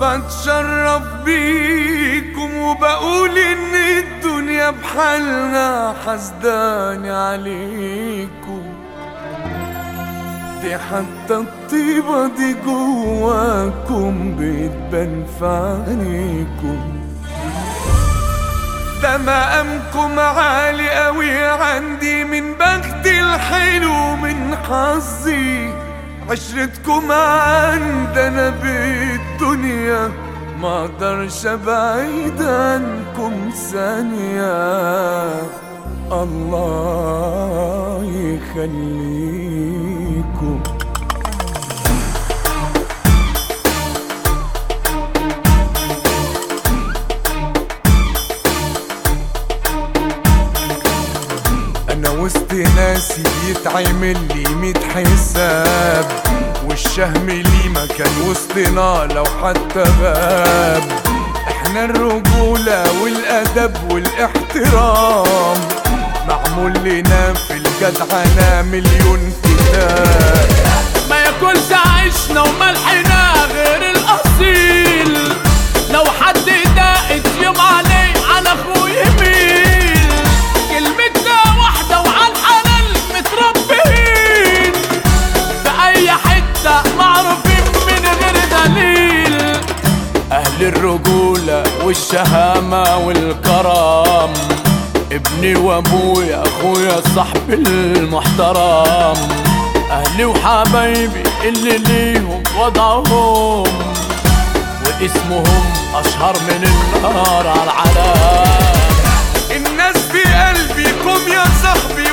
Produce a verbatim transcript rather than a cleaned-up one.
بتشرف بيكم وبقول ان الدنيا بحالنا حسداني عليكم، دي حتى الطيبة دي جواكم بتبان في عينيكم. ده مقامكم عالي قوي عندي، من بختي الحلو من حظي، عشرتكم عندنا بالدنيا ما اقدرش ابعد عنكم ثانية. الله يخليكم. انا وسط ناسي بيتعمل لي ميت حساب، والشهم لي مكان وسطنا لو حتى غاب. احنا الرجولة والادب والاحترام معمول لنا في الجدعنة مليون كتاب. ما ياكلش عيشنا وملحنا غير الاصيل، لو حد داقت يوم عليه على اخوه يميل. كلمتنا واحدة وعلى الحلال متربيين، في اي حتة معروفين من غير دليل. اهل الرجولة والشهامة والكرم، ابني وابويا اخويا صاحبي المحترم. اهلي وحبايبي اللي ليهم وضعهم، واسمهم اشهر من النار على العالم. الناس في قلبكم يا صاحبي